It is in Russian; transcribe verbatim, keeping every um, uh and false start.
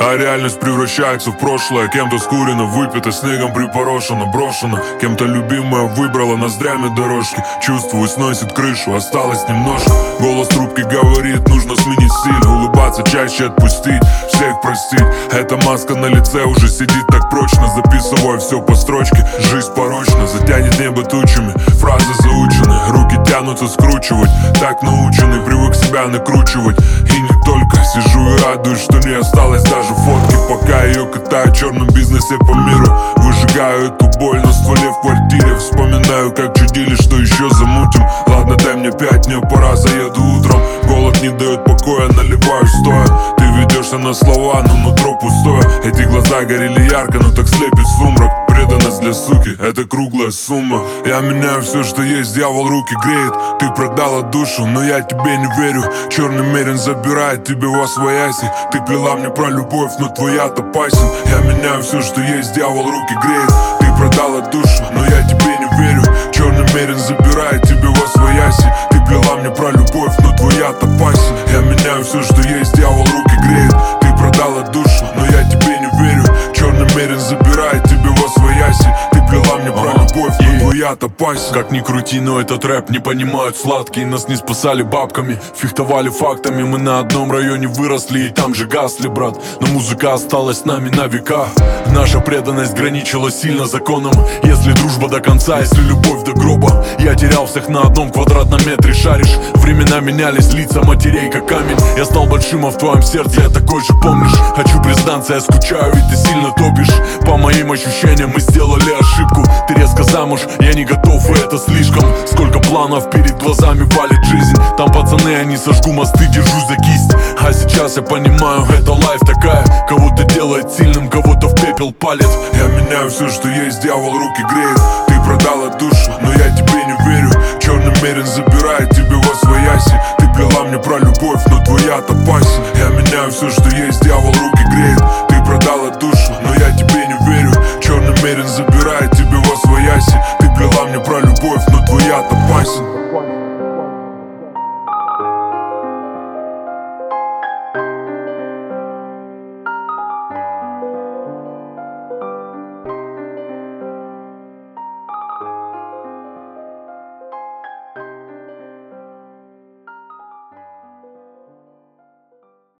А реальность превращается в прошлое. Кем-то скурено, выпито, снегом припорошено, брошено. Кем-то любимая выбрала ноздрями дорожки. Чувствую, сносит крышу, осталось немножко. Голос трубки говорит, нужно сменить стиль. Улыбаться чаще, отпустить, всех простить. Эта маска на лице уже сидит так прочно. Записываю все по строчке, жизнь порочна. Затянет небо тучами, фразы заучены. Руки тянутся скручивать, так научены. Привык себя накручивать, и не только. Сижу и радуюсь, что не осталось даже фотки. Пока ее катаю в черном бизнесе по миру. Выжигаю эту боль на стволе в квартире. Вспоминаю, как чудили, что еще замутим. Ладно, дай мне пять, мне пора, заеду утром. Голод не дает покоя, наливаю стоя. Ты ведешься на слова, но нутро пустое. Эти глаза горели ярко, но так слепит сумрак. Преданность для суки, это круглая сумма. Я меняю все, что есть, дьявол руки греет. Ты продала душу, но я тебе не верю. Черный мерин забирает тебе во свояси. Ты плела мне про любовь, но твоя-то пасен. Я меняю все, что есть, дьявол руки греет. Ты продала душу, но я тебе не верю. Черный мерин забирает тебе во свояси. Ты плела мне про любовь, но твоя-то пасен. Я меняю все, что есть, дьявол руки греет. Ты продала душу, но я тебе не верю. Черный мерин забирает тебе во свояси. Ты плела мне про любовь, но твоя-то пасен. Как ни крути, но этот рэп не понимают сладкие. Нас не спасали бабками, фехтовали фактами. Мы на одном районе выросли и там же гасли, брат. Но музыка осталась с нами на века. Наша преданность граничила сильно законом. Если дружба до конца, если любовь до гроба. Я терял всех на одном квадратном метре, шаришь. Времена менялись, лица матерей как камень. Я стал большим, а в твоем сердце я такой же, помнишь? Хочу признаться, я скучаю, ведь ты сильно топишь. По моим ощущениям мы сделали ошибку. Ты резко замуж, я не готов, и это слишком. Сколько планов перед глазами валит жизнь. Там пацаны, я не сожгу мосты, держусь за кисть. А сейчас я понимаю, это лайф такая. Кого-то делает сильным, кого-то в пепел палит. Я меняю все, что есть, дьявол руки греет. Ты продала душу, но я тебе не верю. Черный мерин забирает тебе во свояси. Ты плела мне про любовь, но твоя-то пасен. Я меняю все, что есть, дьявол руки греет.